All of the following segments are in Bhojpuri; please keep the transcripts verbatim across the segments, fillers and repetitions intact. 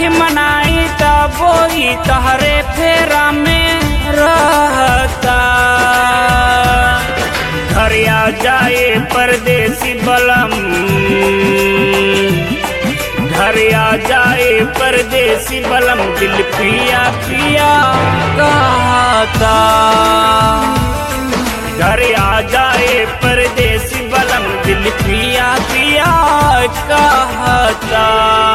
राखी मनाई तब वही तहरे फेरा में रहता। घर आ जाए परदेसी बलम, घर आ जाए परदेसी बलम, दिल पिया पिया कहता। घर आ जाए परदेसी बलम, दिल पिया पिया कहता।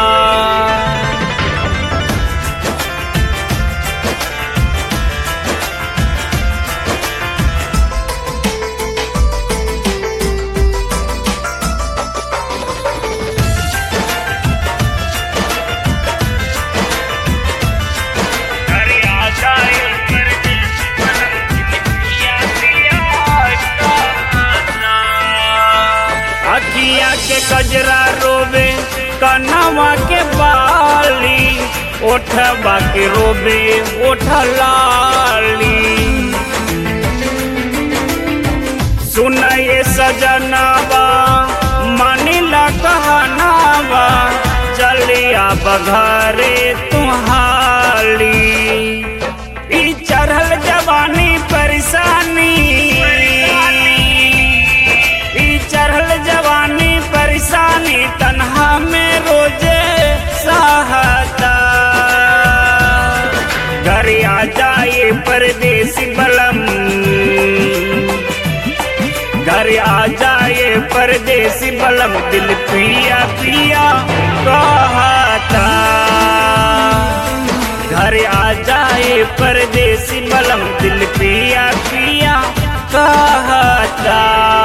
अखिया के कजरा रोवे कनवा के बाली, ओठवा के रोवे ओठ लाली। सुनाए सजनावा मानिला कहनावा, चलिया बघरे तुहाली। ई चढ़ल जवानी परेशानी, चढ़ल जवानी परेशानी, तन्हा में रोजे सहता। घर आ जाए परदेसी बलम, घर आ जाए परदेसी बलम, दिल पिया पिया कहता। घर आ जाए परदेसी बलम, दिल पिया पिया कहता।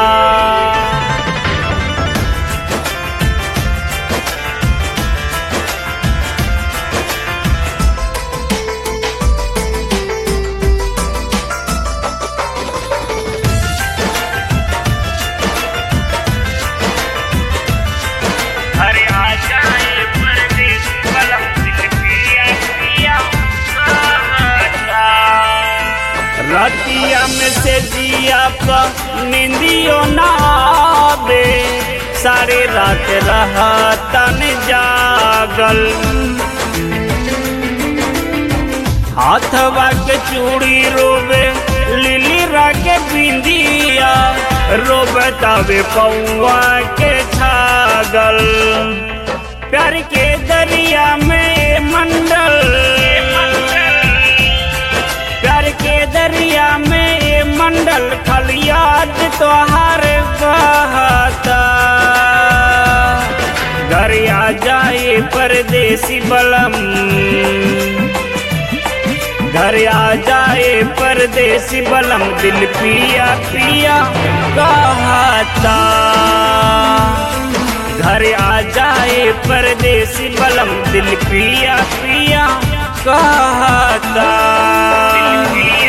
रतिया में से जिया पर निंदियो ना आवे, सारे रात रहा तन जागल। हाथवा के चूड़ी रोवे लिली राके बिंदिया, रोवे तवे पौआ के छागल। प्यार के दरिया में मंडल, प्यार के दरिया में मंडल, खलियाद तोहार बहता। घर आ जाए परदेसी बलम, घर आ जाए परदेसी बलम, दिल पिया पिया कहता। घर आ जाए परदेसी बलम, दिल पिया पिया कहता।